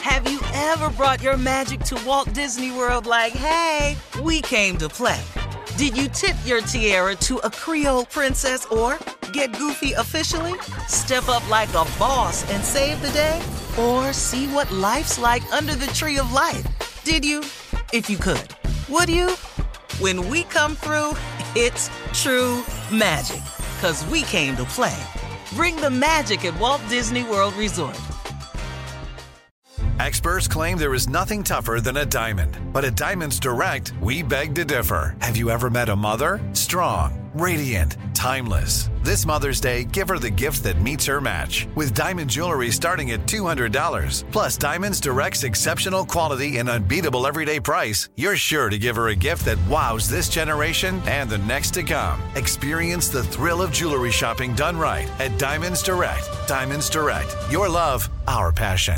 Have you ever brought your magic to Walt Disney World like, hey, we came to play? Did you tip your tiara to a Creole princess or get goofy officially? Step up like a boss and save the day? Or see what life's like under the tree of life? Did you? If you could. Would you? When we come through, it's true magic. 'Cause we came to play. Bring the magic at Walt Disney World Resort. Experts claim there is nothing tougher than a diamond. But at Diamonds Direct, we beg to differ. Have you ever met a mother? Strong, radiant, timeless. This Mother's Day, give her the gift that meets her match. With diamond jewelry starting at $200. Plus Diamonds Direct's exceptional quality and unbeatable everyday price, you're sure to give her a gift that wows this generation and the next to come. Experience the thrill of jewelry shopping done right at Diamonds Direct. Diamonds Direct. Your love, our passion.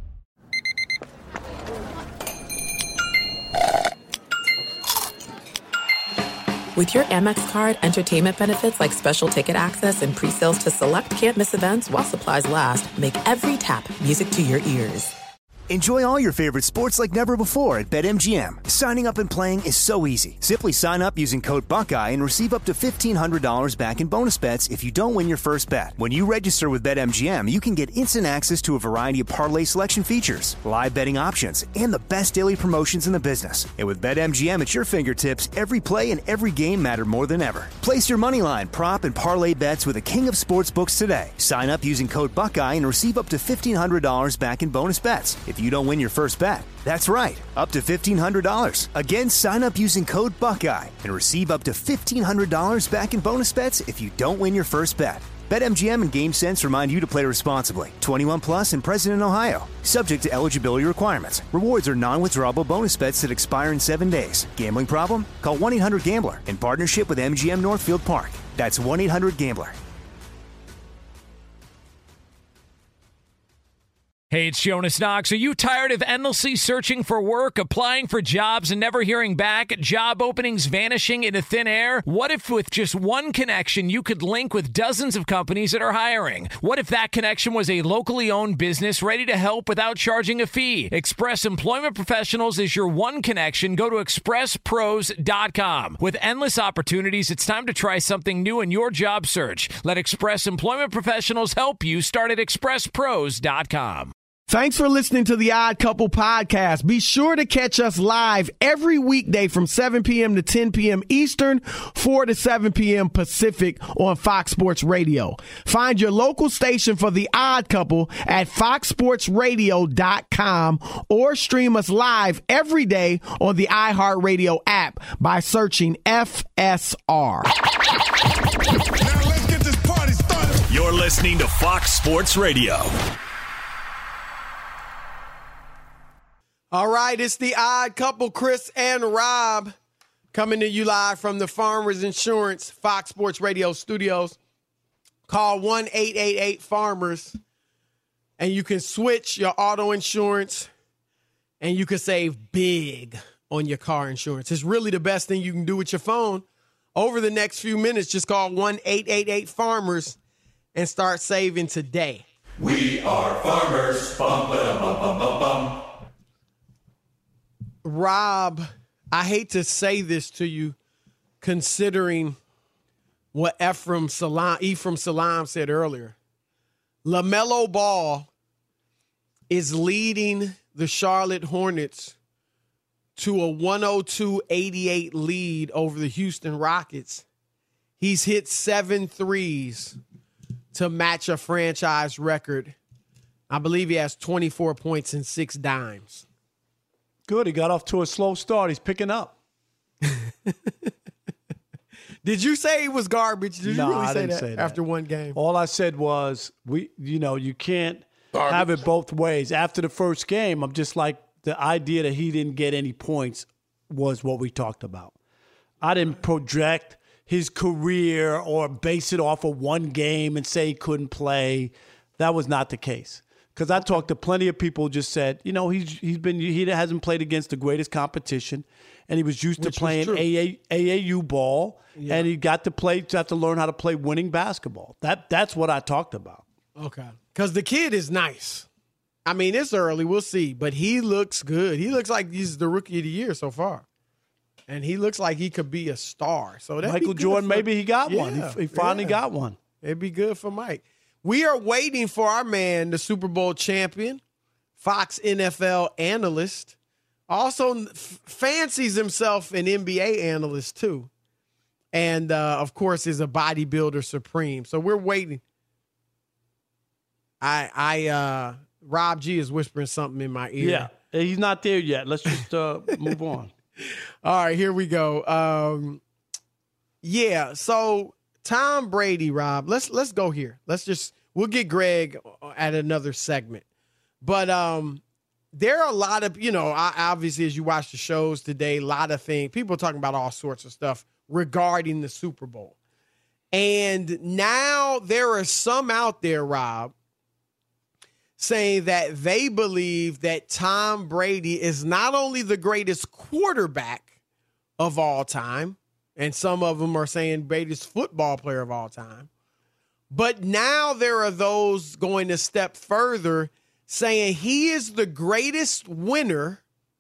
With your Amex card, entertainment benefits like special ticket access and pre-sales to select can't-miss events while supplies last make every tap music to your ears. Enjoy all your favorite sports like never before at BetMGM. Signing up and playing is so easy. Simply sign up using code Buckeye and receive up to $1,500 back in bonus bets if you don't win your first bet. When you register with BetMGM, you can get instant access to a variety of parlay selection features, live betting options, and the best daily promotions in the business. And with BetMGM at your fingertips, every play and every game matter more than ever. Place your moneyline, prop, and parlay bets with the king of sportsbooks today. Sign up using code Buckeye and receive up to $1,500 back in bonus bets if you don't win your first bet. That's right, up to $1,500. Again, sign up using code Buckeye and receive up to $1,500 back in bonus bets if you don't win your first bet. BetMGM and GameSense remind you to play responsibly. 21 plus and present in Ohio. Subject to eligibility requirements. Rewards are non-withdrawable bonus bets that expire in 7 days. Gambling problem? Call 1-800-GAMBLER in partnership with MGM Northfield Park. That's 1-800-GAMBLER. Hey, it's Jonas Knox. Are you tired of endlessly searching for work, applying for jobs, and never hearing back? Job openings vanishing into thin air? What if with just one connection, you could link with dozens of companies that are hiring? What if that connection was a locally owned business ready to help without charging a fee? Express Employment Professionals is your one connection. Go to expresspros.com. With endless opportunities, it's time to try something new in your job search. Let Express Employment Professionals help you. Start at expresspros.com. Thanks for listening to the Odd Couple podcast. Be sure to catch us live every weekday from 7 p.m. to 10 p.m. Eastern, 4 to 7 p.m. Pacific on Fox Sports Radio. Find your local station for the Odd Couple at foxsportsradio.com or stream us live every day on the iHeartRadio app by searching FSR. Now let's get this party started. You're listening to Fox Sports Radio. All right, it's the Odd Couple, Chris and Rob, coming to you live from the Farmers Insurance Fox Sports Radio studios. Call 1-888-FARMERS, and you can switch your auto insurance, and you can save big on your car insurance. It's really the best thing you can do with your phone. Over the next few minutes, just call 1-888-FARMERS and start saving today. We are farmers. Bum, ba-dum, bum, bum, bum, bum. Rob, I hate to say this to you, considering what Ephraim Salaam said earlier. LaMelo Ball is leading the Charlotte Hornets to a 102-88 lead over the Houston Rockets. He's hit 7 threes to match a franchise record. I believe he has 24 points and 6 dimes. Good. He got off to a slow start. He's picking up. Did you say he was garbage? Did you really say that after one game? All I said was, you can't have it both ways. After the first game, I'm just like, the idea that he didn't get any points was what we talked about. I didn't project his career or base it off of one game and say he couldn't play. That was not the case. Because I talked to plenty of people who just said, he hasn't played against the greatest competition, and he was used to playing AAU ball, and he got to learn how to play winning basketball. That's what I talked about. Okay. Because the kid is nice. I mean, it's early. We'll see. But he looks good. He looks like he's the rookie of the year so far. And he looks like he could be a star. So Michael Jordan, maybe he got one. He finally got one. It'd be good for Mike. We are waiting for our man, the Super Bowl champion, Fox NFL analyst. Also fancies himself an NBA analyst, too. And, of course, is a bodybuilder supreme. So we're waiting. Rob G is whispering something in my ear. Yeah, he's not there yet. Let's just move on. All right, here we go. So Tom Brady, Rob, let's go here. We'll get Greg at another segment. But there are a lot of, obviously as you watch the shows today, a lot of things, people talking about all sorts of stuff regarding the Super Bowl. And now there are some out there, Rob, saying that they believe that Tom Brady is not only the greatest quarterback of all time, and some of them are saying greatest football player of all time, but now there are those going a step further saying he is the greatest winner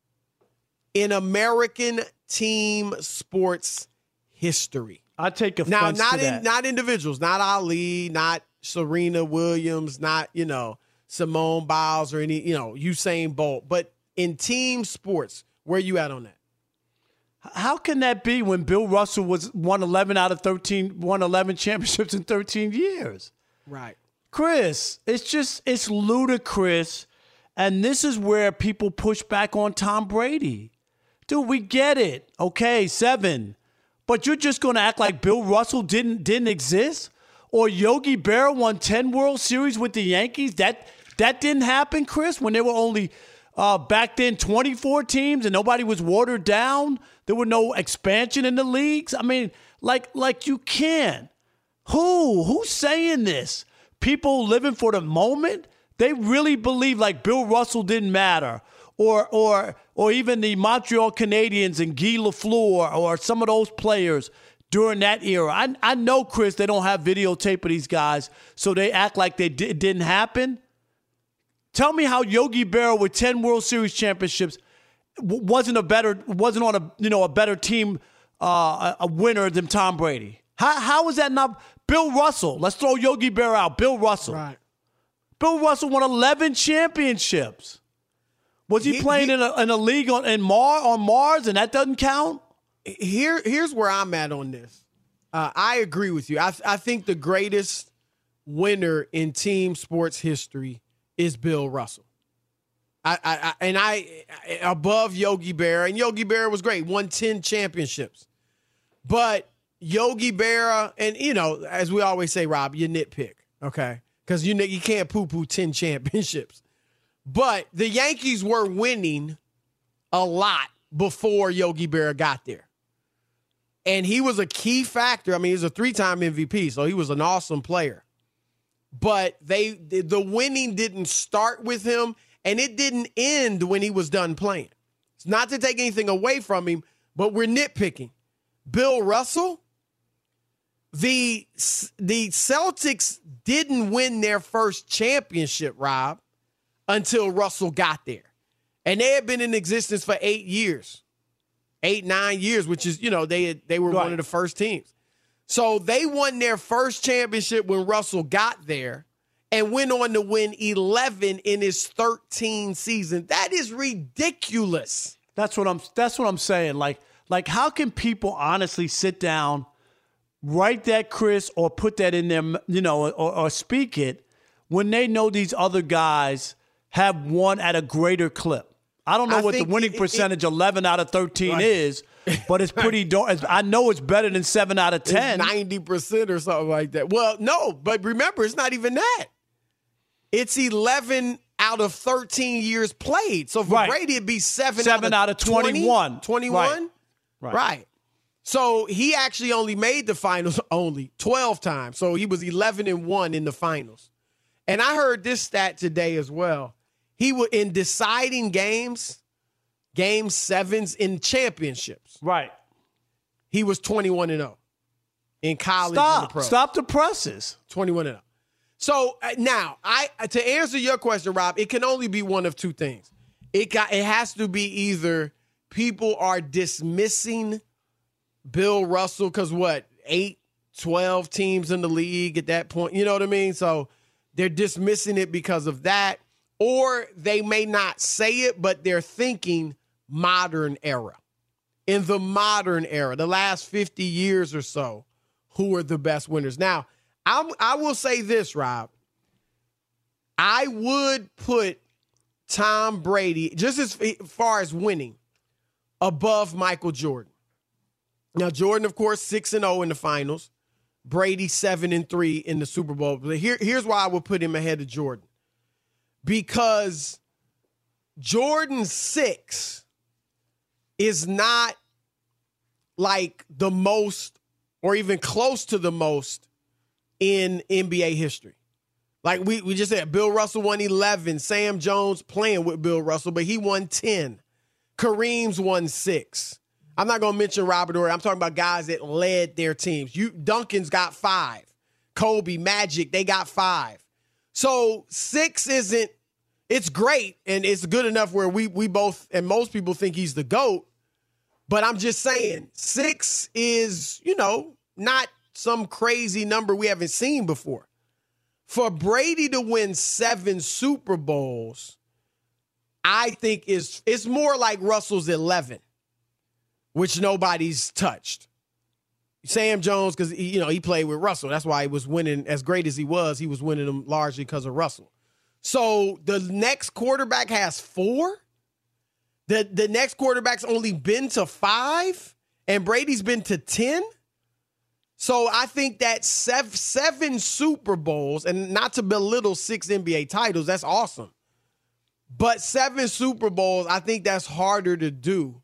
in American team sports history. I take offense to that. Not individuals, not Ali, not Serena Williams, not, Simone Biles or any, Usain Bolt, but in team sports, where you at on that? How can that be when Bill Russell won 11 championships in 13 years? Right. Chris, it's ludicrous. And this is where people push back on Tom Brady. Dude, we get it. Okay, 7. But you're just going to act like Bill Russell didn't exist? Or Yogi Berra won 10 World Series with the Yankees? That didn't happen, Chris, when there were only back then 24 teams and nobody was watered down. There were no expansion in the leagues. I mean, like you can't. Who's saying this? People living for the moment? They really believe like Bill Russell didn't matter. Or even the Montreal Canadiens and Guy Lafleur or some of those players during that era. I know, Chris, they don't have videotape of these guys, so they act like it didn't happen. Tell me how Yogi Berra with 10 World Series championships wasn't on a better team, a winner than Tom Brady. How is that not Bill Russell? Let's throw Yogi Berra out. Bill Russell. Right. Bill Russell won 11 championships. Was he playing in a league on Mars, and that doesn't count? Here's where I'm at on this. I agree with you. I think the greatest winner in team sports history is Bill Russell. I above Yogi Berra, and Yogi Berra was great, won 10 championships. But Yogi Berra, and as we always say, Rob, you nitpick, okay? Because you can't poo-poo 10 championships. But the Yankees were winning a lot before Yogi Berra got there. And he was a key factor. I mean, he was a 3-time MVP, so he was an awesome player. But the winning didn't start with him, and it didn't end when he was done playing. It's not to take anything away from him, but we're nitpicking. Bill Russell, the Celtics didn't win their first championship, Rob, until Russell got there. And they had been in existence for 8 years. 8-9 years, which is, they were one of the first teams. So they won their first championship when Russell got there and went on to win 11 in his 13 season. That is ridiculous. That's what I'm saying. Like how can people honestly sit down, write that, Chris, or put that in there, or speak it when they know these other guys have won at a greater clip? I don't know what the winning percentage 11 out of 13 is, but it's pretty I know it's better than 7 out of 10. It's 90% or something like that. Well, no, but remember, it's not even that. It's 11 out of 13 years played. So for Brady, it'd be 7 out of 21. 21? Right. So he actually only made the finals 12 times. So he was 11-1 in the finals. And I heard this stat today as well. He was in deciding games, game 7s in championships. Right. He was 21-0 in college and the pro. Stop the presses. 21-0. So now, to answer your question, Rob, it can only be one of two things. It has to be either people are dismissing Bill Russell because 8, 12 teams in the league at that point. You know what I mean? So they're dismissing it because of that. Or they may not say it, but they're thinking modern era. In the modern era, the last 50 years or so, who are the best winners? Now, I will say this, Rob. I would put Tom Brady, just as far as winning, above Michael Jordan. Now, Jordan, of course, 6-0 in the finals. Brady 7-3 in the Super Bowl. But here's why I would put him ahead of Jordan. Because Jordan 6 is not like the most or even close to the most in NBA history. Like we just said, Bill Russell won 11. Sam Jones playing with Bill Russell, but he won 10. Kareem's won 6. I'm not going to mention Robert Horry. I'm talking about guys that led their teams. Duncan's got 5. Kobe, Magic, they got 5. So 6 isn't, it's great, and it's good enough where we both, and most people think he's the GOAT, but I'm just saying 6 is, not some crazy number we haven't seen before. For Brady to win 7 Super Bowls, I think it's more like Russell's 11, which nobody's touched. Sam Jones, because he played with Russell. That's why he was winning as great as he was winning them largely because of Russell. So the next quarterback has 4. The next quarterback's only been to 5, and Brady's been to 10. So I think that 7 Super Bowls, and not to belittle 6 NBA titles, that's awesome. But 7 Super Bowls, I think that's harder to do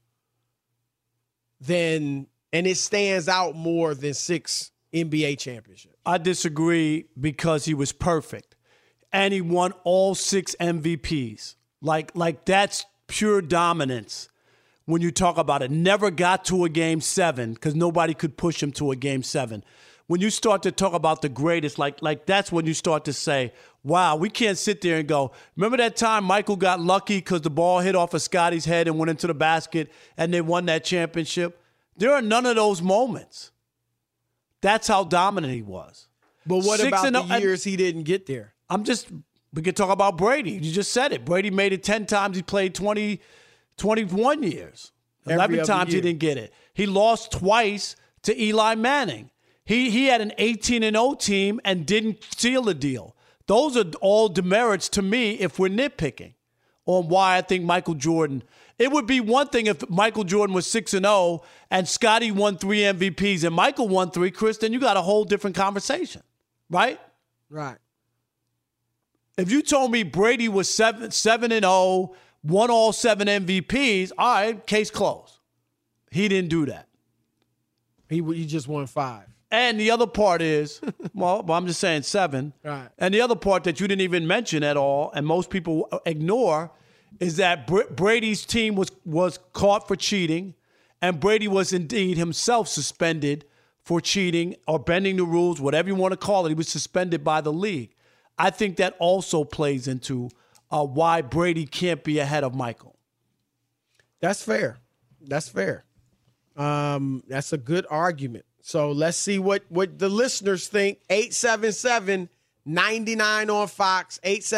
and it stands out more than 6 NBA championships. I disagree because he was perfect. And he won all 6 MVPs. Like that's pure dominance when you talk about it. Never got to a game 7 because nobody could push him to a game 7. When you start to talk about the greatest, like that's when you start to say, wow, we can't sit there and go, remember that time Michael got lucky because the ball hit off of Scotty's head and went into the basket and they won that championship? There are none of those moments. That's how dominant he was. But what about the years he didn't get there? We could talk about Brady. You just said it. Brady made it 10 times. He played 21 years. 11 times he didn't get it. He lost twice to Eli Manning. He had an 18-0 team and didn't seal the deal. Those are all demerits to me if we're nitpicking on why I think Michael Jordan. It would be one thing if Michael Jordan was 6-0 and Scotty won 3 MVPs and Michael won 3, Chris, then you got a whole different conversation, right? Right. If you told me Brady was 7-0, won all 7 MVPs, all right, case closed. He didn't do that. He just won 5. And the other part is, well, I'm just saying 7. Right. And the other part that you didn't even mention at all, and most people ignore, is that Brady's team was caught for cheating, and Brady was indeed himself suspended for cheating or bending the rules, whatever you want to call it. He was suspended by the league. I think that also plays into why Brady can't be ahead of Michael. That's fair. That's a good argument. So let's see what the listeners think. 877-99 on Fox,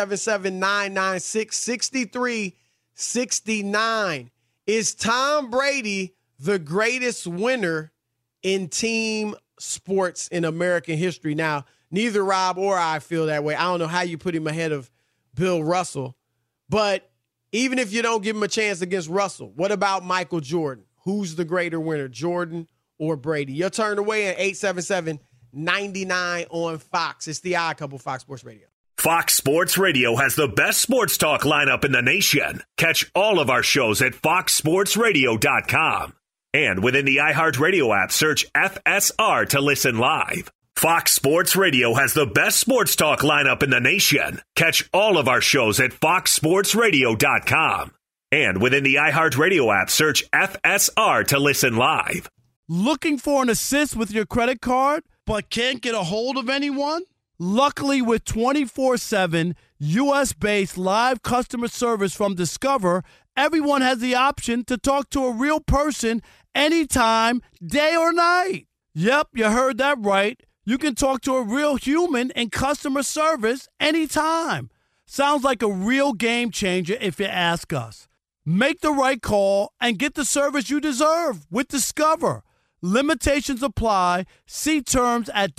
877-996-6369. Is Tom Brady the greatest winner in team sports in American history? Now, neither Rob or I feel that way. I don't know how you put him ahead of Bill Russell. But even if you don't give him a chance against Russell, what about Michael Jordan? Who's the greater winner, Jordan or Brady? Your turn away at 877-99 on Fox. It's the Odd Couple, Fox Sports Radio. Fox Sports Radio has the best sports talk lineup in the nation. Catch all of our shows at foxsportsradio.com. And within the iHeartRadio app, search FSR to listen live. Fox Sports Radio has the best sports talk lineup in the nation. Catch all of our shows at foxsportsradio.com. And within the iHeartRadio app, search FSR to listen live. Looking for an assist with your credit card, but can't get a hold of anyone? Luckily, with 24/7 U.S.-based live customer service from Discover, everyone has the option to talk to a real person anytime, day or night. Yep, you heard that right. You can talk to a real human in customer service anytime. Sounds like a real game changer if you ask us. Make the right call and get the service you deserve with Discover. Limitations apply. See terms at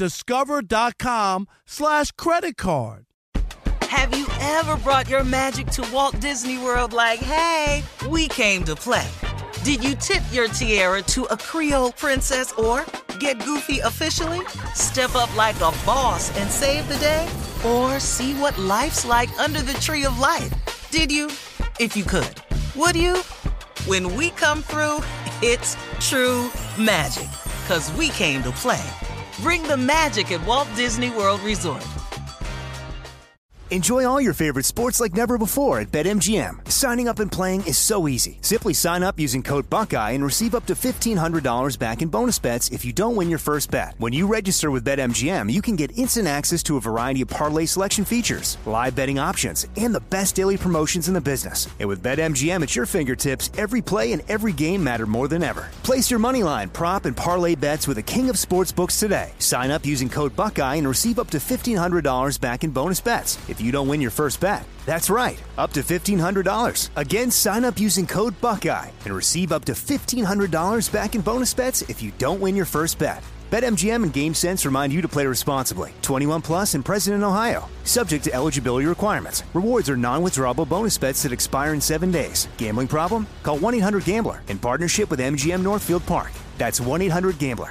discover.com/creditcard. Have you ever brought your magic to Walt Disney World like, hey, we came to play? Did you tip your tiara to a Creole princess or get goofy officially? Step up like a boss and save the day? Or see what life's like under the tree of life? Did you? If you could. Would you? When we come through, it's true magic. 'Cause we came to play. Bring the magic at Walt Disney World Resort. Enjoy all your favorite sports like never before at BetMGM. Signing up and playing is so easy. Simply sign up using code Buckeye and receive up to $1,500 back in bonus bets if you don't win your first bet. When you register with BetMGM, you can get instant access to a variety of parlay selection features, live betting options, and the best daily promotions in the business. And with BetMGM at your fingertips, every play and every game matter more than ever. Place your moneyline, prop, and parlay bets with the king of sportsbooks today. Sign up using code Buckeye and receive up to $1,500 back in bonus bets if you don't win your first bet. That's right, up to $1,500. Again, sign up using code Buckeye and receive up to $1,500 back in bonus bets if you don't win your first bet. BetMGM and GameSense remind you to play responsibly. 21 plus and present in Ohio. Subject to eligibility requirements. Rewards are non-withdrawable bonus bets that expire in 7 days. Gambling problem? Call 1-800-GAMBLER in partnership with MGM Northfield Park. That's 1-800-GAMBLER.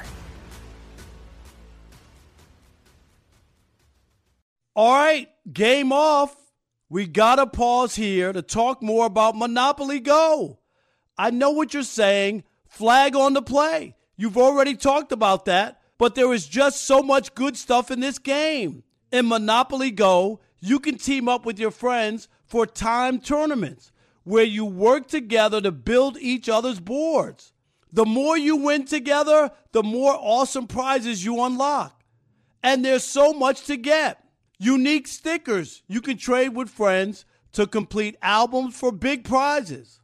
All right, game off. We got to pause here to talk more about Monopoly Go. I know what you're saying. Flag on the play. You've already talked about that, but there is just so much good stuff in this game. In Monopoly Go, you can team up with your friends for timed tournaments where you work together to build each other's boards. The more you win together, the more awesome prizes you unlock. And there's so much to get. Unique stickers you can trade with friends to complete albums for big prizes.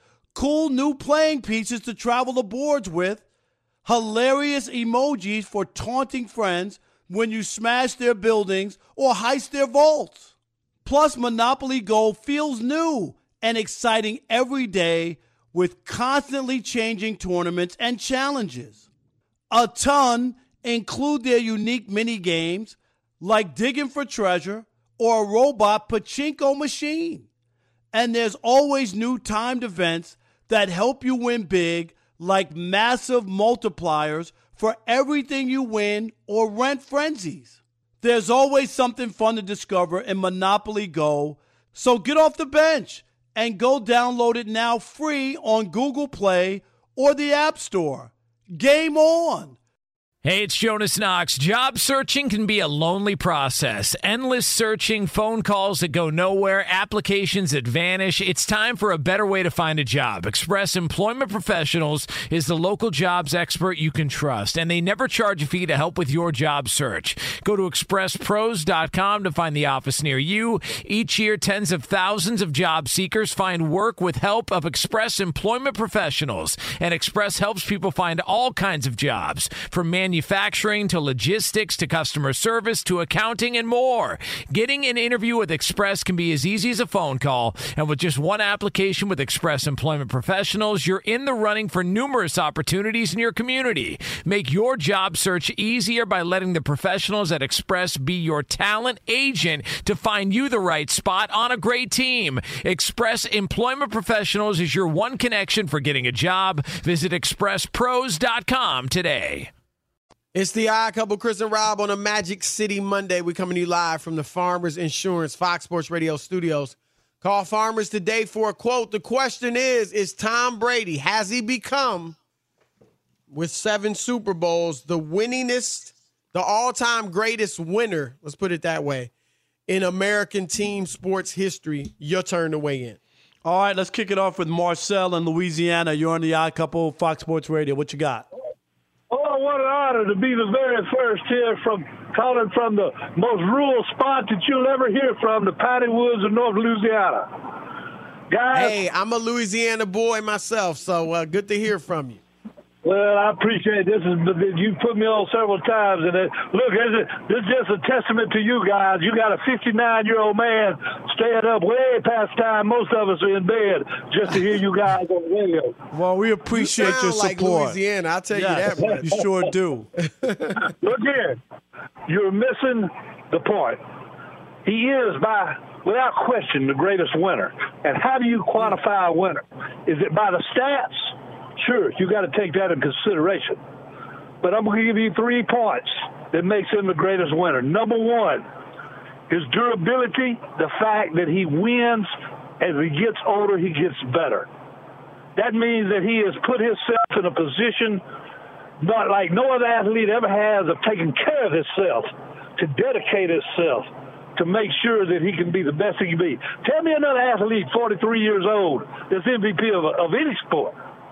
Cool new playing pieces to travel the boards with. Hilarious emojis for taunting friends when you smash their buildings or heist their vaults. Plus, Monopoly Go feels new and exciting every day with constantly changing tournaments and challenges. A ton include their unique mini games like digging for treasure or a robot pachinko machine. And there's always new timed events that help you win big, like massive multipliers for everything you win or rent frenzies. There's always something fun to discover in Monopoly Go, so get off the bench and go download it now free on Google Play or the App Store. Game on! Hey, it's Jonas Knox. Job searching can be a lonely process. Endless searching, phone calls that go nowhere, applications that vanish. It's time for a better way to find a job. Express Employment Professionals is the local jobs expert you can trust, and they never charge a fee to help with your job search. Go to expresspros.com to find the office near you. Each year, tens of thousands of job seekers find work with help of Express Employment Professionals, and Express helps people find all kinds of jobs, from manufacturing to logistics to customer service to accounting and more. Getting an interview with Express can be as easy as a phone call, and with just one application with Express Employment Professionals, you're in the running for numerous opportunities in your community. Make your job search easier by letting the professionals at Express be your talent agent to find you the right spot on a great team. Express Employment Professionals is your one connection for getting a job. Visit expresspros.com today. It's the Odd Couple, Chris and Rob, on a Magic City Monday. We're coming to you live from the Farmers Insurance Fox Sports Radio studios. Call Farmers today for a quote. The question is Tom Brady, has he become, with 7 Super Bowls, the winningest, the all-time greatest winner, let's put it that way, in American team sports history? Your turn to weigh in. All right, let's kick it off with Marcel in Louisiana. You're on the Odd Couple, Fox Sports Radio. What you got? Oh, what an honor to be the very first here from calling from the most rural spot that you'll ever hear from, the Piney Woods of North Louisiana. Guys. Hey, I'm a Louisiana boy myself, so good to hear from you. Well, I appreciate this. You put me on several times, and look, this is just a testament to you guys. You got a 59-year-old man staying up way past time. Most of us are in bed just to hear you guys on the radio. Well, we appreciate your support. Like Louisiana, I'll tell you that much. You sure do. Look here, you're missing the point. He is, without question, the greatest winner. And how do you quantify a winner? Is it by the stats? Sure, you got to take that in consideration. But I'm going to give you 3 points that makes him the greatest winner. Number one, his durability, the fact that he wins. As he gets older, he gets better. That means that he has put himself in a position not like no other athlete ever has of taking care of himself, to dedicate himself, to make sure that he can be the best he can be. Tell me another athlete, 43 years old, that's MVP of any sport.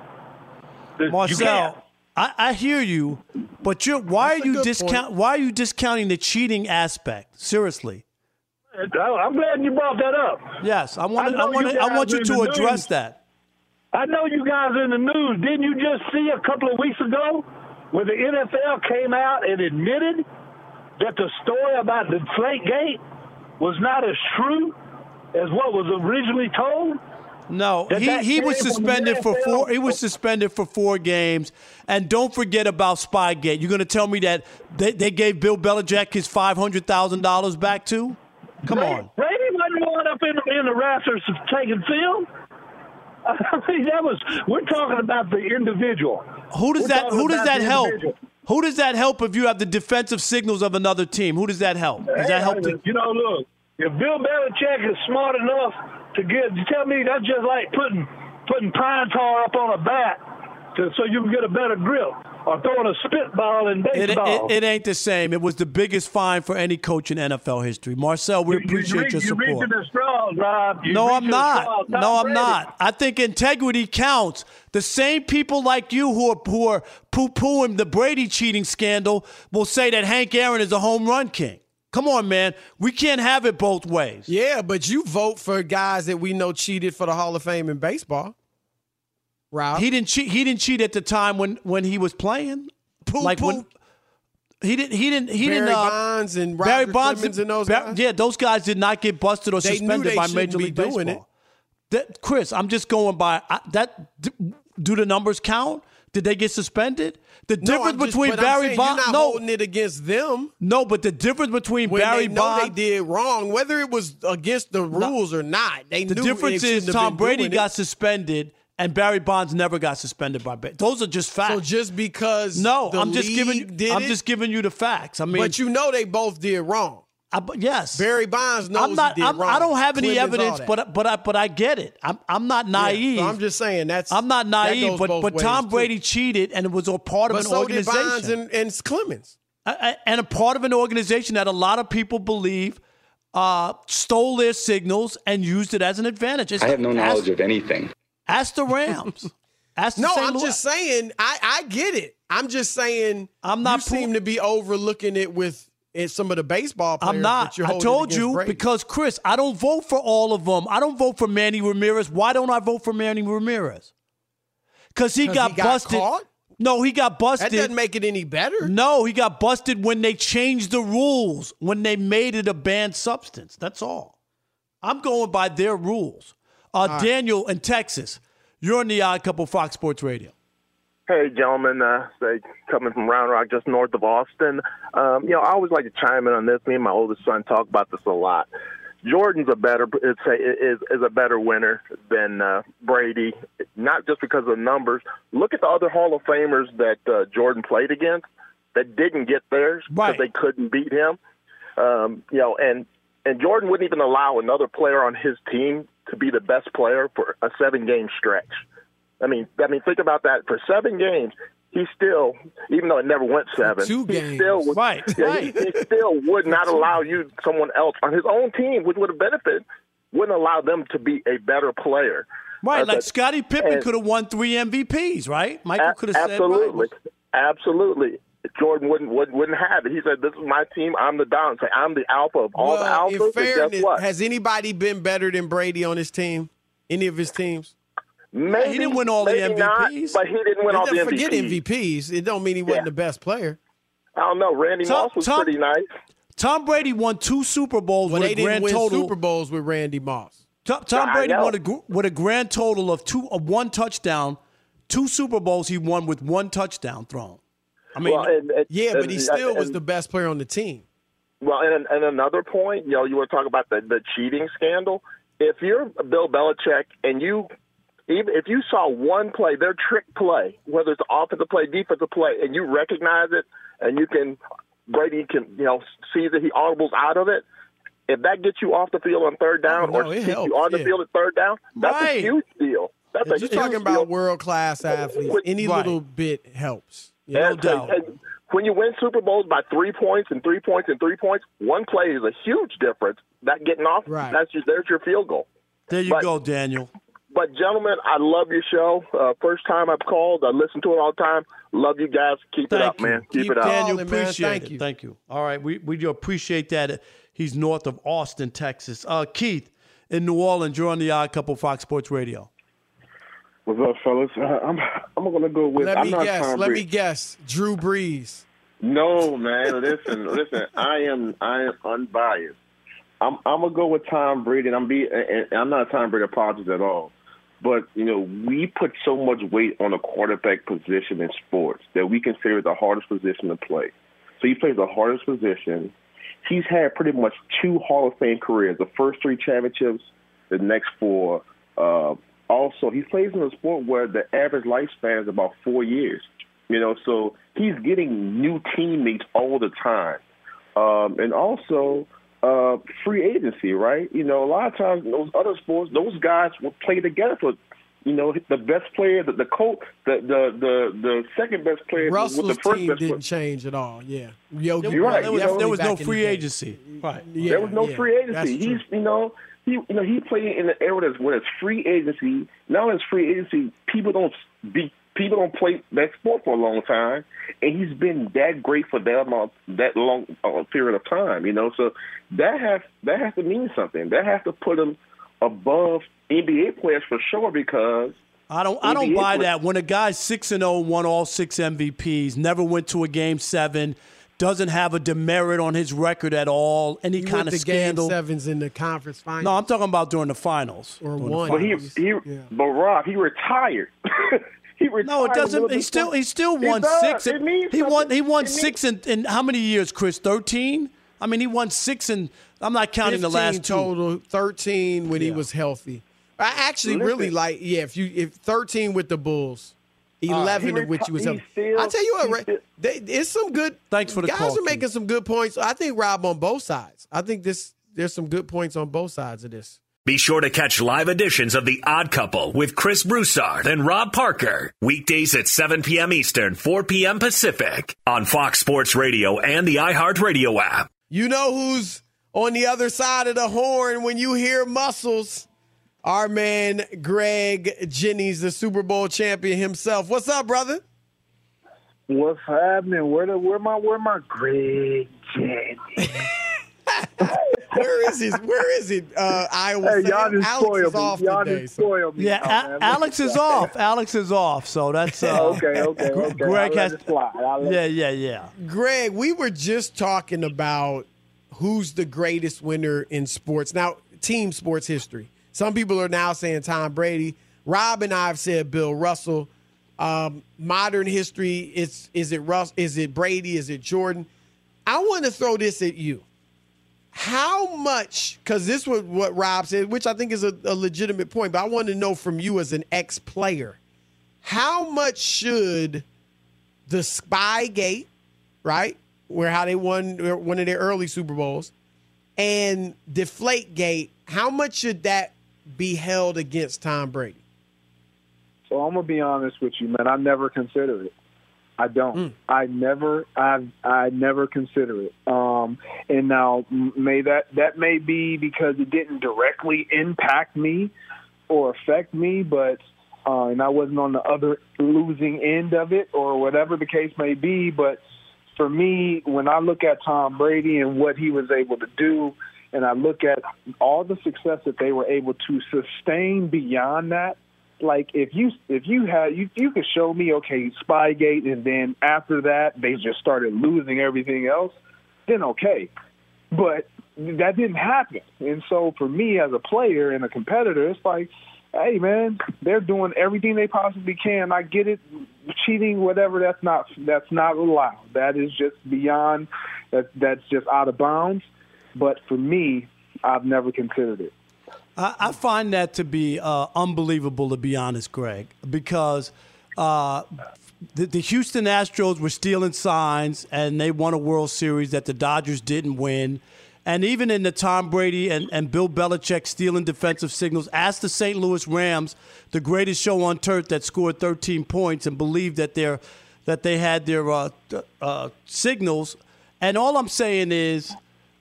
Marcel, I hear you, but why are you discounting the cheating aspect? Seriously. I'm glad you brought that up. Yes, I want you to address that. I know you guys are in the news. Didn't you just see a couple of weeks ago where the NFL came out and admitted that the story about the Deflategate was not as true as what was originally told? No, he was suspended for 4. He was suspended for 4 games, and don't forget about Spygate. You're going to tell me that they gave Bill Belichick his $500,000 back too? Come on. Brady wasn't going up in the rafters taking film. I mean, we're talking about the individual. Who does that help? Who does that help if you have the defensive signals of another team? Who does that help? Does that help? Look, if Bill Belichick is smart enough to tell me that's just like putting pine tar up on a bat so you can get a better grip, or throwing a spitball in baseball. It ain't the same. It was the biggest fine for any coach in NFL history. Marcel, we appreciate your support. You're reaching the straws, Rob. No, I'm not. I think integrity counts. The same people like you who are poo-pooing the Brady cheating scandal will say that Hank Aaron is a home run king. Come on, man. We can't have it both ways. Yeah, but you vote for guys that we know cheated for the Hall of Fame in baseball. Rob. He didn't cheat at the time when he was playing. When he didn't Barry Bonds and Roger Clemens and those guys. Yeah, those guys did not get busted or suspended by Major League Baseball. Chris, I'm just going by that. Do the numbers count? Did they get suspended? The difference between Barry Bonds. You're not holding it against them. No, but the difference between Barry Bonds. They did wrong, whether it was against the rules or not. The difference is Tom Brady got suspended and Barry Bonds never got suspended by Brady. Those are just facts. So just because I'm just giving you the facts. I mean, but they both did wrong. Yes, Barry Bonds knows he did wrong. I don't have any evidence, but I get it. I'm not naive. Yeah, so I'm just saying I'm not naive. But Tom Brady cheated, and it was a part of an organization. But so did Bonds and Clemens, and a part of an organization that a lot of people believe stole their signals and used it as an advantage. I have no knowledge of anything. Ask the Rams. I'm just saying. I get it. I'm just saying. You seem to be overlooking it with. And some of the baseball players. I'm not. I told you because, Chris, I don't vote for all of them. I don't vote for Manny Ramirez. Why don't I vote for Manny Ramirez? Because he got busted. Caught? No, he got busted. That doesn't make it any better. No, he got busted when they changed the rules, when they made it a banned substance. That's all. I'm going by their rules. Daniel in Texas, you're on the Odd Couple Fox Sports Radio. Hey, gentlemen, coming from Round Rock, just north of Austin. I always like to chime in on this. Me and my oldest son talk about this a lot. Jordan's a better winner than Brady, not just because of numbers. Look at the other Hall of Famers that Jordan played against that didn't get theirs because they couldn't beat him. And Jordan wouldn't even allow another player on his team to be the best player for a 7-game stretch. I mean, think about that. For 7 games, he still, even though it never went 7, 2 games. He still would not allow someone else on his own team, which would have benefited, wouldn't allow them to be a better player. Right, like Scottie Pippen could have won 3 MVPs, right? Michael could have said absolutely. Jordan wouldn't have it. He said, "This is my team. I'm the Don. Say I'm the alpha of all the alphas." In fairness, and guess what? has anybody been better than Brady on his team? Any of his teams? Maybe, he didn't win all the MVPs, not, but he didn't win all the MVPs. Forget MVPs. It don't mean he wasn't the best player. I don't know. Randy Moss was pretty nice. Tom Brady won 2 Super Bowls with a grand win total. Super Bowls with Randy Moss. Tom Brady won with a grand total of 1 touchdown. 2 Super Bowls he won with 1 touchdown thrown. I mean, but he still was the best player on the team. Well, and another point, you were talking about the cheating scandal. If you're Bill Belichick and if you saw one play, their trick play, whether it's offensive play, defensive play, and you recognize it, and Brady can see that he audibles out of it. If that gets you off the field on third down, or keeps you on the field at third down, that's a huge deal. You're talking about world-class athletes. Any little bit helps. No doubt. And when you win Super Bowls by 3 points and 3 points and 3 points, one play is a huge difference. That getting off, there's your field goal. There you go, Daniel. But, gentlemen, I love your show. First time I've called. I listen to it all the time. Love you guys. Keep it up, man. Keep it up. Daniel, appreciate it. Thank you. All right, we do appreciate that. He's north of Austin, Texas. Keith, in New Orleans, you're on the Odd Couple, Fox Sports Radio. What's up, fellas? I'm going to go with. Let me guess. Drew Brees. No, man. Listen. I am unbiased. I'm gonna go with Tom Brady, and I'm not a Tom Brady apologist at all. But we put so much weight on the quarterback position in sports that we consider it the hardest position to play. So he plays the hardest position. He's had pretty much 2 Hall of Fame careers. The first 3 championships, the next 4. Also, he plays in a sport where the average lifespan is about 4 years. So he's getting new teammates all the time. And also free agency, right? A lot of times in those other sports, those guys will play together for, the best player, the coach, the second best player. Russell's with the first team best didn't change at all. Yeah, you're right. There was no free agency. Right. Yeah, there was no free agency. He's he played in the era when it's free agency. Now it's free agency. People don't play that sport for a long time, and he's been that great for that long period of time. So that has to mean something. That has to put him above NBA players for sure, because I don't buy that. When a guy's 6-0, won all 6 MVPs, never went to a Game 7, doesn't have a demerit on his record at all, any kind of scandal. Game 7s in the conference finals. No, I'm talking about during the finals. Or one. But Rob, he retired. No, it doesn't. He still won 6. He won 6 in how many years, Chris? 13. I mean, he won 6 and I'm not counting the last 2. Total, 13 when he was healthy. I actually really like, if 13 with the Bulls, 11 of which he was healthy. I'll tell you what, it's some good. Thanks for the guys call. Guys are making some good points. I think, Rob, on both sides. I think there's some good points on both sides of this. Be sure to catch live editions of The Odd Couple with Chris Broussard and Rob Parker. Weekdays at 7 p.m. Eastern, 4 p.m. Pacific on Fox Sports Radio and the iHeartRadio app. You know who's on the other side of the horn when you hear muscles? Our man, Greg Jennings, the Super Bowl champion himself. What's up, brother? What's happening? Where my Greg Jennings? Where is he? Iowa. Hey, y'all just Alex is off today. Yeah, Alex is off. Alex is off. So that's okay. Greg has to fly. Yeah. Greg, we were just talking about who's the greatest winner in sports. Now, team sports history. Some people are now saying Tom Brady. Rob and I have said Bill Russell. Modern history, is it Brady? Is it Jordan? I want to throw this at you. How much, because this was what Rob said, which I think is a legitimate point, but I want to know from you as an ex-player, how much should the Spygate, right, how they won one of their early Super Bowls, and Deflategate, how much should that be held against Tom Brady? So I'm going to be honest with you, man. I never consider it. I don't. I never consider it. And now that may be because it didn't directly impact me or affect me, but and I wasn't on the other losing end of it or whatever the case may be. But for me, when I look at Tom Brady and what he was able to do, and I look at all the success that they were able to sustain beyond that, like if you could show me, okay, Spygate, and then after that they just started losing everything else, then okay. But that didn't happen. And so for me as a player and a competitor, it's like, hey, man, they're doing everything they possibly can. I get it. Cheating, whatever, that's not allowed. That is just beyond, that's just out of bounds. But for me, I've never considered it. I find that to be unbelievable, to be honest, Greg, because the Houston Astros were stealing signs, and they won a World Series that the Dodgers didn't win. And even in the Tom Brady and Bill Belichick stealing defensive signals, asked the St. Louis Rams, the greatest show on turf that scored 13 points, and believed that they had their signals. And all I'm saying is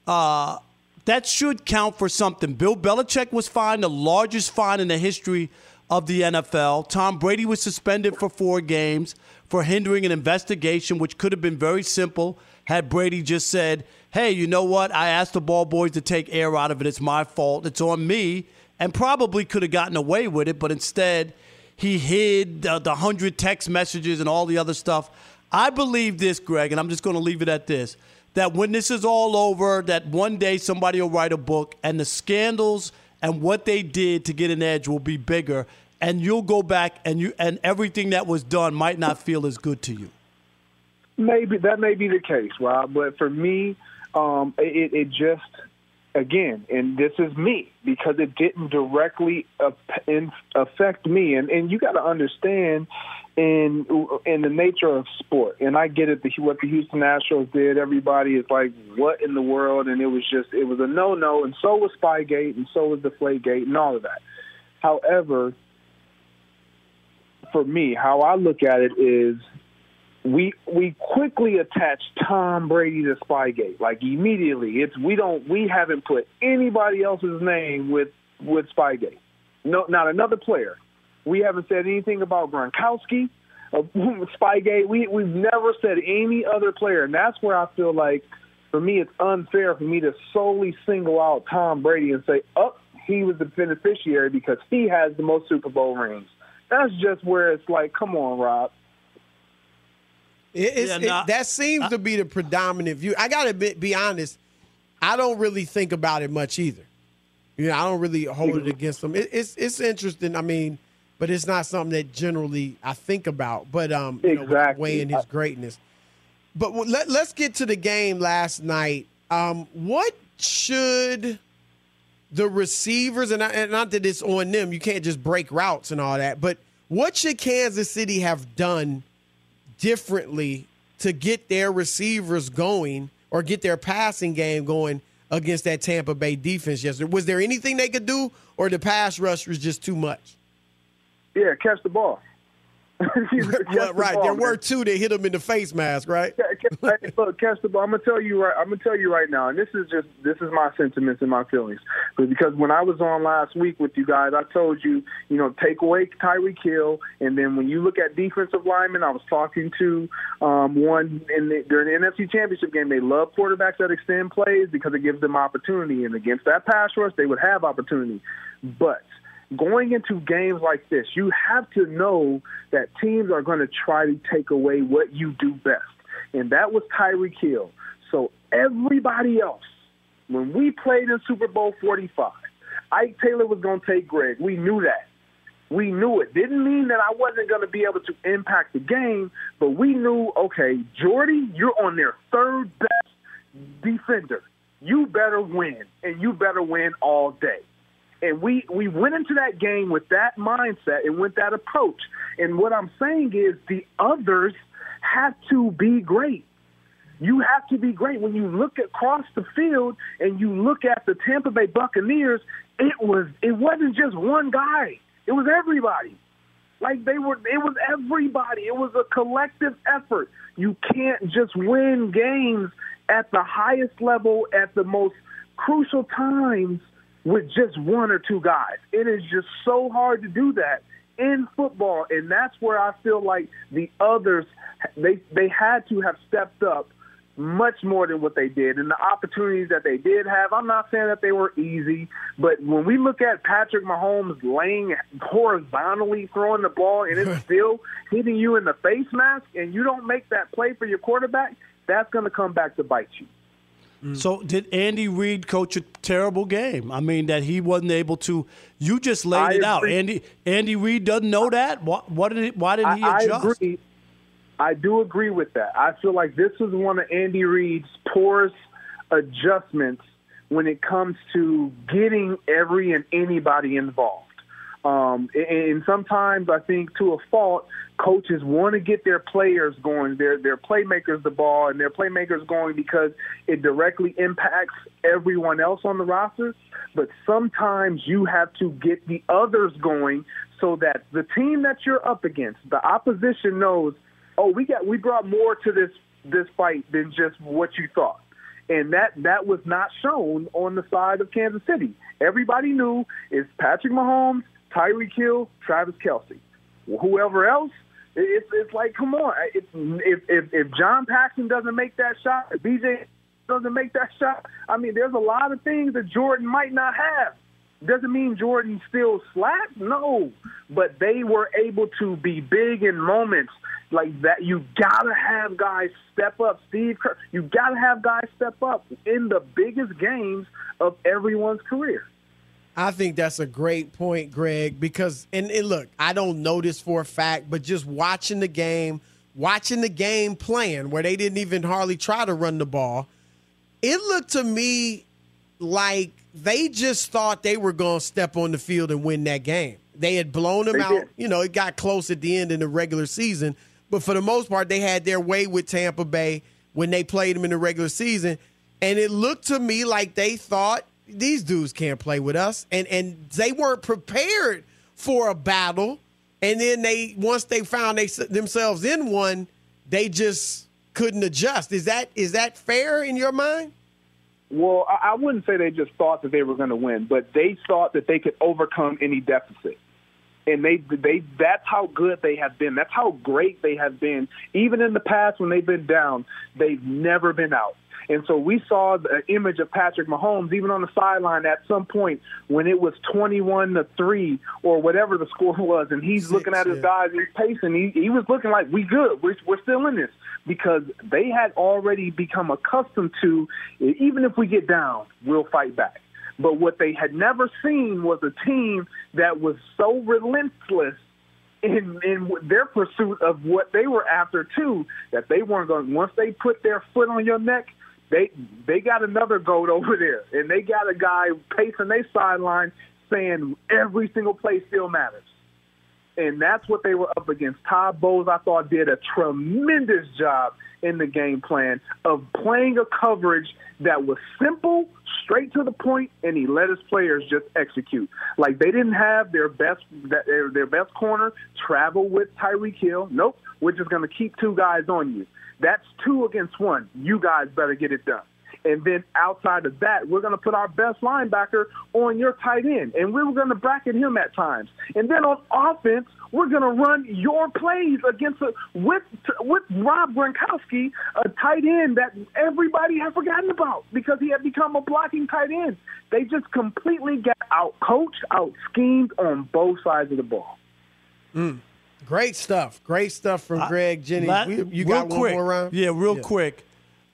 that should count for something. Bill Belichick was fined the largest fine in the history of the NFL. Tom Brady was suspended for 4 games for hindering an investigation, which could have been very simple had Brady just said, hey, you know what? I asked the ball boys to take air out of it. It's my fault. It's on me. And probably could have gotten away with it, but instead he hid the 100 text messages and all the other stuff. I believe this, Greg, and I'm just going to leave it at this, that when this is all over, that one day somebody will write a book and the scandals and what they did to get an edge will be bigger, and you'll go back and everything that was done might not feel as good to you. Maybe that may be the case, Rob. But for me, it just, again, and this is me, because it didn't directly affect me. And you got to understand in the nature of sport, and I get it, what the Houston Astros did, everybody is like, what in the world? And it was a no-no, and so was Spygate, and so was Deflategate, and all of that. However, for me, how I look at it is, we quickly attached Tom Brady to Spygate, like immediately. We haven't put anybody else's name with Spygate. No, not another player. We haven't said anything about Gronkowski, Spygate. We've never said any other player, and that's where I feel like, for me, it's unfair for me to solely single out Tom Brady and say, he was the beneficiary because he has the most Super Bowl rings. That's just where it's like, come on, Rob. That seems to be the predominant view. I got to be honest, I don't really think about it much either. I don't really hold it against them. It's interesting, I mean, but it's not something that generally I think about. But exactly. Weighing his greatness. But let's get to the game last night. What should the receivers, and not that it's on them, you can't just break routes and all that, but what should Kansas City have done differently to get their receivers going or get their passing game going against that Tampa Bay defense yesterday? Was there anything they could do, or the pass rush was just too much? Yeah, catch the ball. Right. There were 2 that hit him in the face mask, right? Look, catch the ball. I'm gonna tell you right now, and this is my sentiments and my feelings. Because when I was on last week with you guys, I told you, take away Tyreek Hill, and then when you look at defensive linemen, I was talking to one during the NFC Championship game. They love quarterbacks that extend plays because it gives them opportunity, and against that pass rush, they would have opportunity. But going into games like this, you have to know that teams are going to try to take away what you do best. And that was Tyreek Hill. So everybody else, when we played in Super Bowl 45, Ike Taylor was going to take Greg. We knew that. We knew it. Didn't mean that I wasn't going to be able to impact the game, but we knew, okay, Jordy, you're on their 3rd best defender. You better win, and you better win all day. And we went into that game with that mindset and with that approach. And what I'm saying is the others have to be great. You have to be great. When you look across the field and you look at the Tampa Bay Buccaneers, it wasn't just one guy. It was everybody. It was everybody. It was a collective effort. You can't just win games at the highest level at the most crucial times with just 1 or 2 guys. It is just so hard to do that in football, and that's where I feel like the others, they had to have stepped up much more than what they did. And the opportunities that they did have, I'm not saying that they were easy, but when we look at Patrick Mahomes laying horizontally throwing the ball and it's still hitting you in the face mask and you don't make that play for your quarterback, that's going to come back to bite you. So did Andy Reid coach a terrible game? I mean, that he wasn't able to – you just laid it out. Andy Reid doesn't know that? Why didn't he adjust? I agree. I do agree with that. I feel like this was one of Andy Reid's poorest adjustments when it comes to getting every and anybody involved. And sometimes I think to a fault, coaches want to get their players going, their playmakers the ball, and their playmakers going because it directly impacts everyone else on the roster. But sometimes you have to get the others going so that the team that you're up against, the opposition knows, oh, we brought more to this fight than just what you thought. And that was not shown on the side of Kansas City. Everybody knew it's Patrick Mahomes, Tyreek Hill, Travis Kelce. Whoever else, it's like, come on. If John Paxson doesn't make that shot, if BJ doesn't make that shot, I mean, there's a lot of things that Jordan might not have. Doesn't mean Jordan still slapped, no. But they were able to be big in moments like that. You got to have guys step up. Steve Kerr, you got to have guys step up in the biggest games of everyone's career. I think that's a great point, Greg, because, and look, I don't know this for a fact, but just watching the game plan where they didn't even hardly try to run the ball, it looked to me like they just thought they were going to step on the field and win that game. They had blown them out. You know, it got close at the end in the regular season, but for the most part, they had their way with Tampa Bay when they played them in the regular season, and it looked to me like they thought, these dudes can't play with us, and they weren't prepared for a battle. And then once they found themselves in one, they just couldn't adjust. Is that fair in your mind? Well, I wouldn't say they just thought that they were going to win, but they thought that they could overcome any deficit. And that's how good they have been. That's how great they have been. Even in the past when they've been down, they've never been out. And so we saw the image of Patrick Mahomes, even on the sideline at some point when it was 21-3 or whatever the score was, and he's looking at his guys, he's pacing. He was looking like, we good. We're still in this, because they had already become accustomed to, even if we get down, we'll fight back. But what they had never seen was a team that was so relentless in their pursuit of what they were after, too, that they weren't going, once they put their foot on your neck, they got another goat over there, and they got a guy pacing their sideline saying every single play still matters. And that's what they were up against. Todd Bowles, I thought, did a tremendous job in the game plan of playing a coverage that was simple, straight to the point, and he let his players just execute. Like, they didn't have their best corner travel with Tyreek Hill. Nope, we're just going to keep two guys on you. That's 2 against 1. You guys better get it done. And then outside of that, we're going to put our best linebacker on your tight end, and we're going to bracket him at times. And then on offense, we're going to run your plays against with Rob Gronkowski, a tight end that everybody had forgotten about because he had become a blocking tight end. They just completely got out-coached, out-schemed on both sides of the ball. Great stuff. Great stuff from Greg Jennings. You got one more round? Yeah, real quick.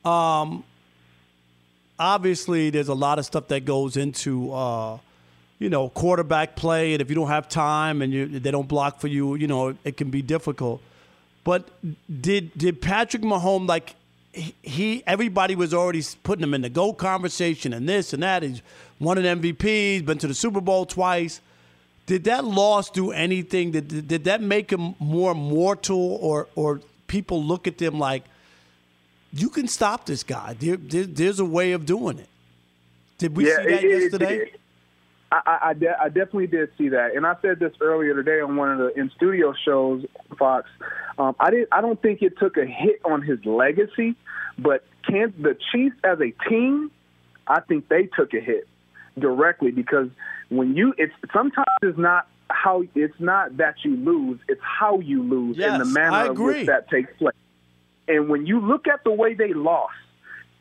Obviously, there's a lot of stuff that goes into, quarterback play. And if you don't have time and they don't block for you, it can be difficult. But did Patrick Mahomes, everybody was already putting him in the GOAT conversation and this and that. He's won an MVP, been to the Super Bowl twice. Did that loss do anything? Did that make him more mortal, or people look at them like, you can stop this guy? There's a way of doing it. Did we see that yesterday? I definitely did see that, and I said this earlier today on one of the in-studio shows, Fox. I don't think it took a hit on his legacy, but the Chiefs as a team, I think they took a hit directly, because sometimes it's not that you lose, it's how you lose in the manner of which that takes place. And when you look at the way they lost,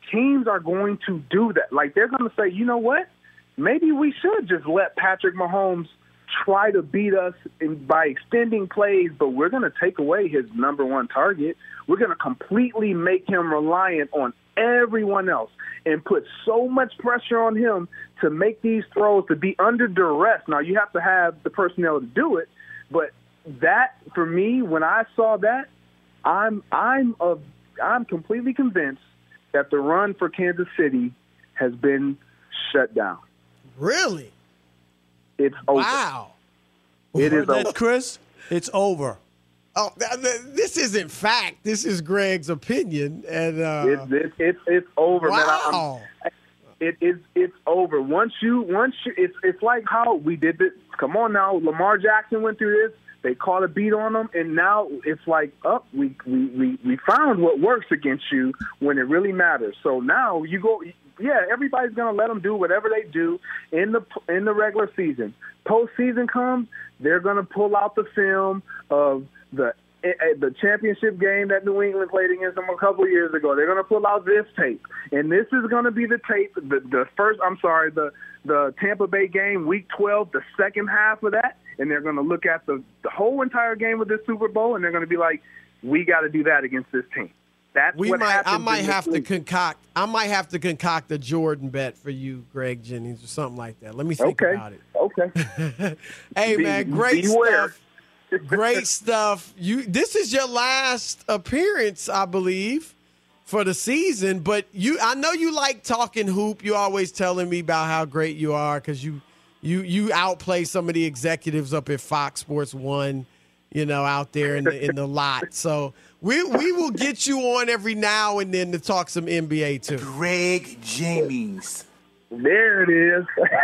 teams are going to do that. Like, they're going to say, you know what? Maybe we should just let Patrick Mahomes try to beat us by extending plays, but we're going to take away his number one target. We're going to completely make him reliant on everyone else and put so much pressure on him to make these throws, to be under duress. Now, you have to have the personnel to do it, but that, for me, when I saw that, I'm completely convinced that the run for Kansas City has been shut down. Really? It's over. Wow. It is over. Chris, it's over. Oh, this isn't fact. This is Greg's opinion, and it's over, wow. man. It's over. Once you, it's like how we did this. Come on now, Lamar Jackson went through this. They caught a beat on him, and now it's like, we found what works against you when it really matters. So now you go. Yeah, everybody's gonna let them do whatever they do in the regular season. Postseason comes, they're gonna pull out the film of the championship game that New England played against them a couple of years ago. They're gonna pull out this tape, and this is gonna be the tape. The Tampa Bay game, Week 12, the second half of that, and they're gonna look at the whole entire game of this Super Bowl, and they're gonna be like, we got to do that against this team. That's what happens. I might have to concoct a Jordan bet for you, Greg Jennings, or something like that. Let me think about it. Okay. Hey, man, great stuff. Great stuff. This is your last appearance, I believe, for the season. But I know you like talking hoop. You're always telling me about how great you are because you outplay some of the executives up at Fox Sports 1, out there in the lot. So we will get you on every now and then to talk some NBA too. Greg Jennings. There it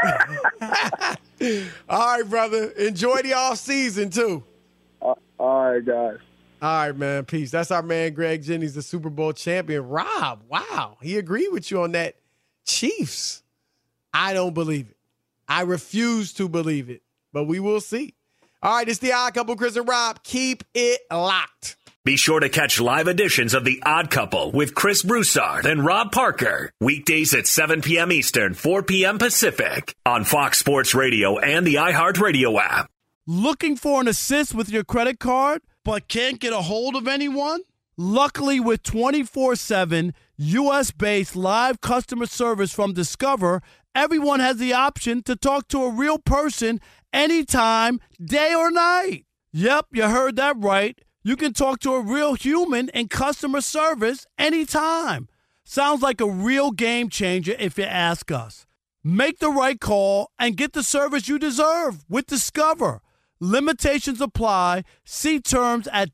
is. All right, brother. Enjoy the off season too. All right, guys. All right, man. Peace. That's our man, Greg Jennings, the Super Bowl champion. Rob, wow. He agreed with you on that. Chiefs. I don't believe it. I refuse to believe it, but we will see. All right, it's the Odd Couple, Chris and Rob. Keep it locked. Be sure to catch live editions of The Odd Couple with Chris Broussard and Rob Parker. Weekdays at 7 p.m. Eastern, 4 p.m. Pacific on Fox Sports Radio and the iHeartRadio app. Looking for an assist with your credit card but can't get a hold of anyone? Luckily, with 24/7 U.S.-based live customer service from Discover, everyone has the option to talk to a real person anytime, day or night. Yep, you heard that right. You can talk to a real human in customer service anytime. Sounds like a real game changer if you ask us. Make the right call and get the service you deserve with Discover. Limitations apply. See terms at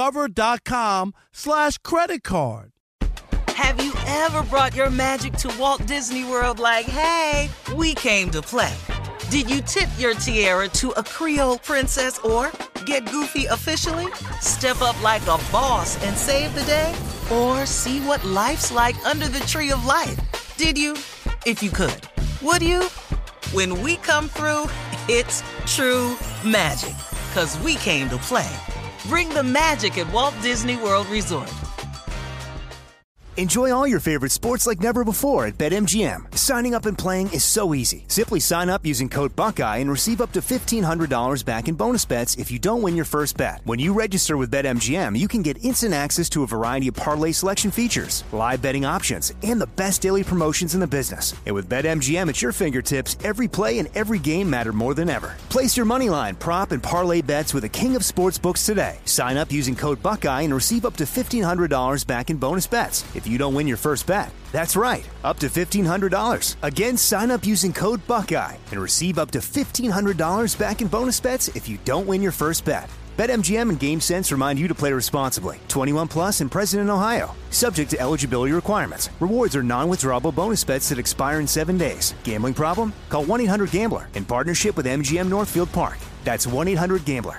discover.com/creditcard. Have you ever brought your magic to Walt Disney World like, hey, we came to play? Did you tip your tiara to a Creole princess or get goofy officially? Step up like a boss and save the day? Or see what life's like under the tree of life? Did you? If you could. Would you? When we come through, it's true magic. 'Cause we came to play. Bring the magic at Walt Disney World Resort. Enjoy all your favorite sports like never before at BetMGM. Signing up and playing is so easy. Simply sign up using code Buckeye and receive up to $1,500 back in bonus bets if you don't win your first bet. When you register with BetMGM, you can get instant access to a variety of parlay selection features, live betting options, and the best daily promotions in the business. And with BetMGM at your fingertips, every play and every game matter more than ever. Place your moneyline, prop, and parlay bets with the king of sportsbooks today. Sign up using code Buckeye and receive up to $1,500 back in bonus bets if you don't win your first bet. That's right, up to $1,500. Again, sign up using code Buckeye and receive up to $1,500 back in bonus bets if you don't win your first bet. BetMGM and GameSense remind you to play responsibly. 21 plus and present in Ohio. Subject to eligibility requirements. Rewards are non-withdrawable bonus bets that expire in 7 days. Gambling problem? Call 1-800-GAMBLER in partnership with MGM Northfield Park. That's 1-800-GAMBLER.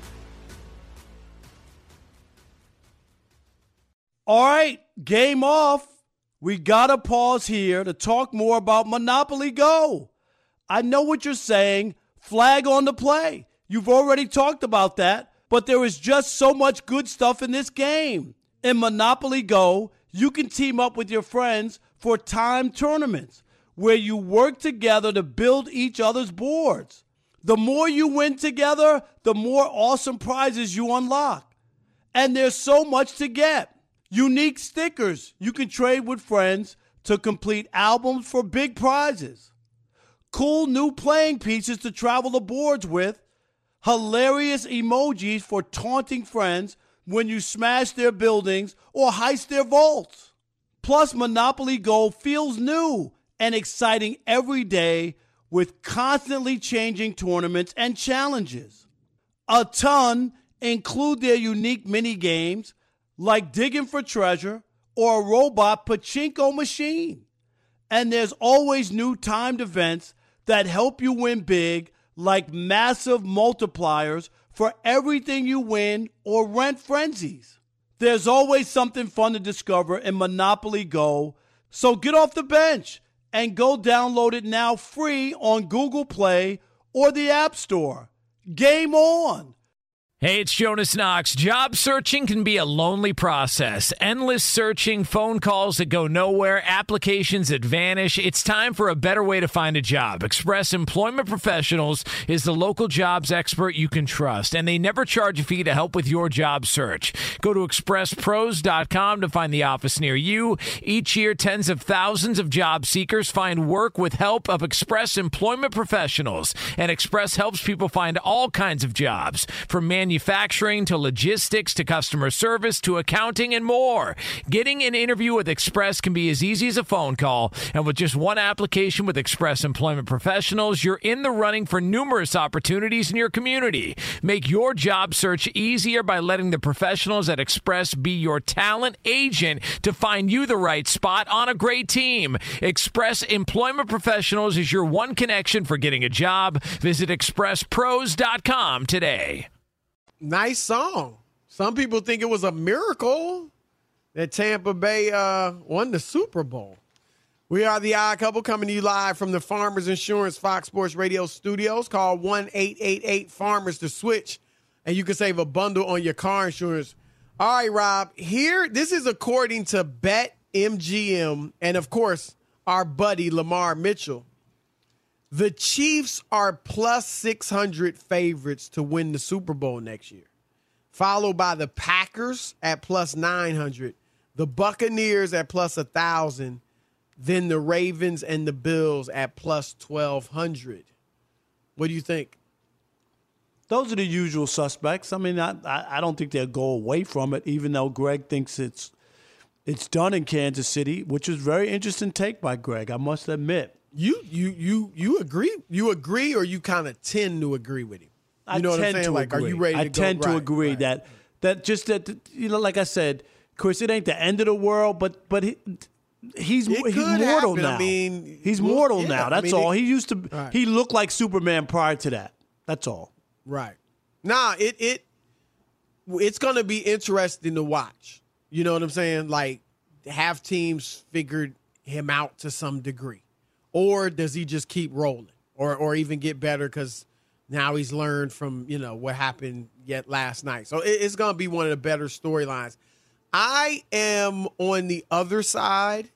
All right, game off. We got to pause here to talk more about Monopoly Go. I know what you're saying. Flag on the play. You've already talked about that, but there is just so much good stuff in this game. In Monopoly Go, you can team up with your friends for timed tournaments where you work together to build each other's boards. The more you win together, the more awesome prizes you unlock. And there's so much to get. Unique stickers you can trade with friends to complete albums for big prizes. Cool new playing pieces to travel the boards with. Hilarious emojis for taunting friends when you smash their buildings or heist their vaults. Plus, Monopoly Go feels new and exciting every day with constantly changing tournaments and challenges. A ton include their unique mini games like digging for treasure or a robot pachinko machine. And there's always new timed events that help you win big, like massive multipliers for everything you win or rent frenzies. There's always something fun to discover in Monopoly Go, so get off the bench and go download it now free on Google Play or the App Store. Game on! Hey, it's Jonas Knox. Job searching can be a lonely process. Endless searching, phone calls that go nowhere, applications that vanish. It's time for a better way to find a job. Express Employment Professionals is the local jobs expert you can trust, and they never charge a fee to help with your job search. Go to expresspros.com to find the office near you. Each year, tens of thousands of job seekers find work with help of Express Employment Professionals, and Express helps people find all kinds of jobs, from manufacturing to logistics to customer service to accounting and more. Getting an interview with Express can be as easy as a phone call, and with just one application with Express Employment Professionals, you're in the running for numerous opportunities in your community. Make your job search easier by letting the professionals at Express be your talent agent to find you the right spot on a great team. Express Employment Professionals is your one connection for getting a job. Visit expresspros.com today. Nice song. Some people think it was a miracle that Tampa Bay won the Super Bowl. We are the Odd Couple, coming to you live from the Farmers Insurance Fox Sports Radio studios. Call 1-888-FARMERS to switch, and you can save a bundle on your car insurance. All right, Rob, this is according to BetMGM and, of course, our buddy Lamar Mitchell. The Chiefs are plus 600 favorites to win the Super Bowl next year, followed by the Packers at plus 900, the Buccaneers at plus 1,000, then the Ravens and the Bills at plus 1,200. What do you think? Those are the usual suspects. I mean, I don't think they'll go away from it, even though Greg thinks it's done in Kansas City, which is a very interesting take by Greg, I must admit. You agree? You agree, or you kind of tend to agree with him? You know what I'm saying? Like, are you ready to go? I tend to agree that like I said, Chris, it ain't the end of the world, but he's mortal now. I mean, he's mortal now. That's all. He used to. He looked like Superman prior to that. That's all. Right. Nah, it's going to be interesting to watch. You know what I'm saying? Like, have teams figured him out to some degree. Or does he just keep rolling or even get better because now he's learned from, what happened yet last night. So it's going to be one of the better storylines. I am on the other side,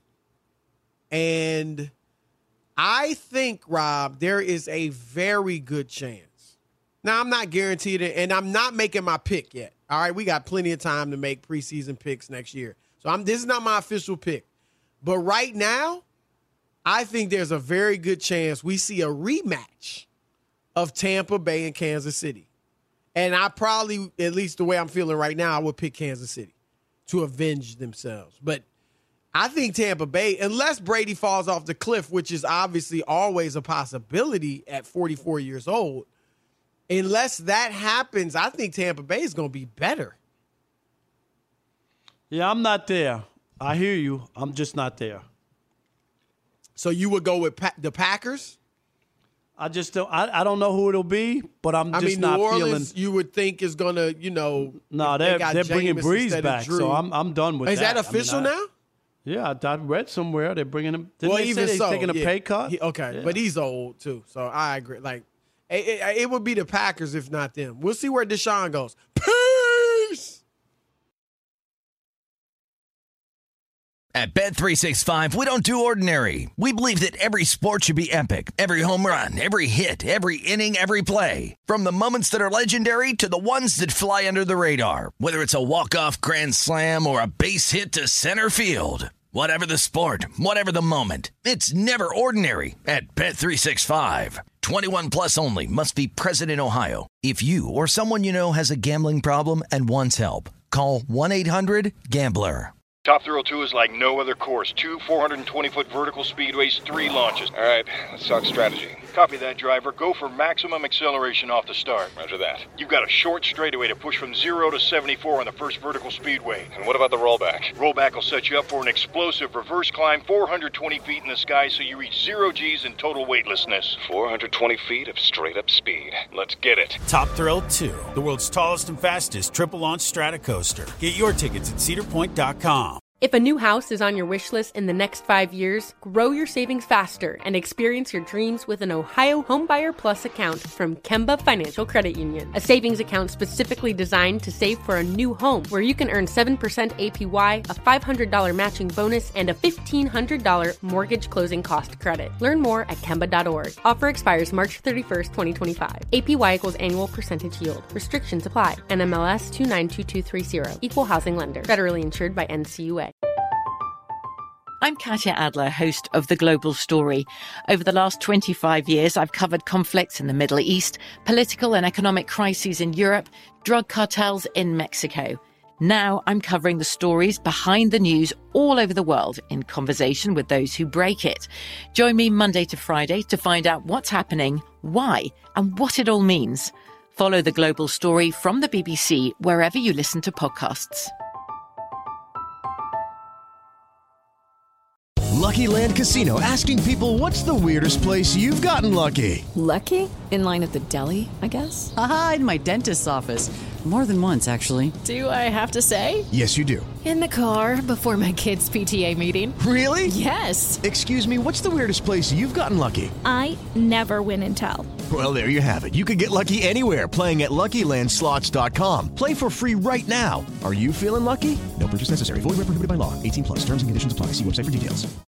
and I think, Rob, there is a very good chance. Now, I'm not guaranteed it, and I'm not making my pick yet. All right, we got plenty of time to make preseason picks next year. So this is not my official pick. But right now, I think there's a very good chance we see a rematch of Tampa Bay and Kansas City. And I probably, at least the way I'm feeling right now, I would pick Kansas City to avenge themselves. But I think Tampa Bay, unless Brady falls off the cliff, which is obviously always a possibility at 44 years old, unless that happens, I think Tampa Bay is going to be better. Yeah, I'm not there. I hear you. I'm just not there. So you would go with the Packers? I just don't. I don't know who it'll be, but I'm just not New Orleans, feeling. You would think is gonna, No, they're bringing Breeze back, so I'm done with that. Is that official now? Yeah, I read somewhere they're bringing him. Well, they even say so, taking a pay cut. Okay, but he's old too, so I agree. Like, it would be the Packers if not them. We'll see where Deshaun goes. Peace. At Bet365, we don't do ordinary. We believe that every sport should be epic. Every home run, every hit, every inning, every play. From the moments that are legendary to the ones that fly under the radar. Whether it's a walk-off grand slam or a base hit to center field. Whatever the sport, whatever the moment, it's never ordinary at Bet365. 21 plus only. Must be present in Ohio. If you or someone you know has a gambling problem and wants help, call 1-800-GAMBLER. Top Thrill 2 is like no other course. 2 420-foot vertical speedways, 3 launches. All right, let's talk strategy. Copy that, driver. Go for maximum acceleration off the start. Roger that. You've got a short straightaway to push from 0 to 74 on the first vertical speedway. And what about the rollback? Rollback will set you up for an explosive reverse climb 420 feet in the sky so you reach 0 G's in total weightlessness. 420 feet of straight-up speed. Let's get it. Top Thrill 2, the world's tallest and fastest triple-launch strata coaster. Get your tickets at cedarpoint.com. If a new house is on your wish list in the next 5 years, grow your savings faster and experience your dreams with an Ohio Homebuyer Plus account from Kemba Financial Credit Union. A savings account specifically designed to save for a new home where you can earn 7% APY, a $500 matching bonus, and a $1,500 mortgage closing cost credit. Learn more at Kemba.org. Offer expires March 31st, 2025. APY equals annual percentage yield. Restrictions apply. NMLS 292230. Equal housing lender. Federally insured by NCUA. I'm Katya Adler, host of The Global Story. Over the last 25 years, I've covered conflicts in the Middle East, political and economic crises in Europe, drug cartels in Mexico. Now I'm covering the stories behind the news all over the world in conversation with those who break it. Join me Monday to Friday to find out what's happening, why, and what it all means. Follow The Global Story from the BBC wherever you listen to podcasts. Lucky Land Casino, asking people, what's the weirdest place you've gotten lucky? Lucky? In line at the deli, I guess? Aha, in my dentist's office. More than once, actually. Do I have to say? Yes, you do. In the car before my kids' PTA meeting. Really? Yes. Excuse me, what's the weirdest place you've gotten lucky? I never win and tell. Well, there you have it. You can get lucky anywhere, playing at LuckyLandSlots.com. Play for free right now. Are you feeling lucky? No purchase necessary. Void where prohibited by law. 18 plus. Terms and conditions apply. See website for details.